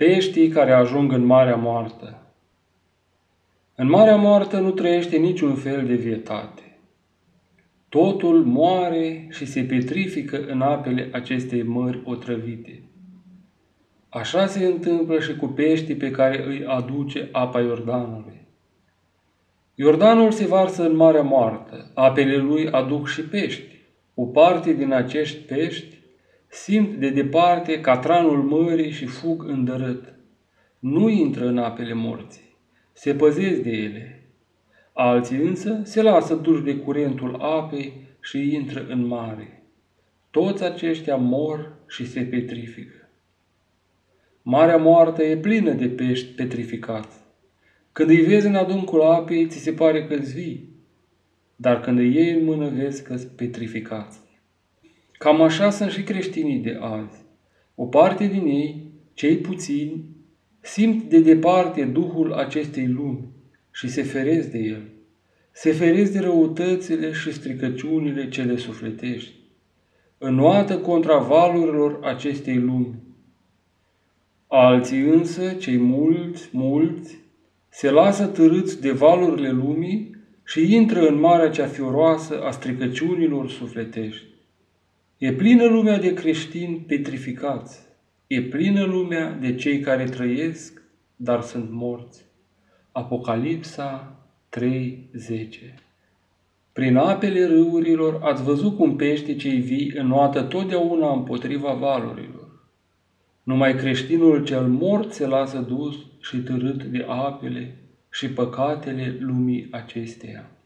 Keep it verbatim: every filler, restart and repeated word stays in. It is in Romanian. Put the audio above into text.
Peștii care ajung în Marea Moartă. În Marea Moartă nu trăiește niciun fel de vietate. Totul moare și se petrifică în apele acestei mări otrăvite. Așa se întâmplă și cu peștii pe care îi aduce apa Iordanului. Iordanul se varsă în Marea Moartă, apele lui aduc și pești. O parte din acești pești simt de departe catranul mării și fug îndărât. Nu intră în apele morții, se păzesc de ele. Alții însă se lasă duși de curentul apei și intră în mare. Toți aceștia mor și se petrifică. Marea Moartă e plină de pești petrificați. Când îi vezi în adâncul apei, ți se pare că-s vii, dar când îi iei în mână, vezi că-s petrificați. Cam așa sunt și creștinii de azi. O parte din ei, cei puțini, simt de departe duhul acestei lumi și se feresc de el. Se feresc de răutățile și stricăciunile cele sufletești, înnoată contra valurilor acestei lumi. Alții însă, cei mulți, mulți, se lasă târâți de valurile lumii și intră în marea cea fioroasă a stricăciunilor sufletești. E plină lumea de creștini petrificați, e plină lumea de cei care trăiesc, dar sunt morți. Apocalipsa trei zece. Prin apele râurilor ați văzut cum peștii cei vii înnoată totdeauna împotriva valurilor. Numai creștinul cel mort se lasă dus și târât de apele și păcatele lumii acesteia.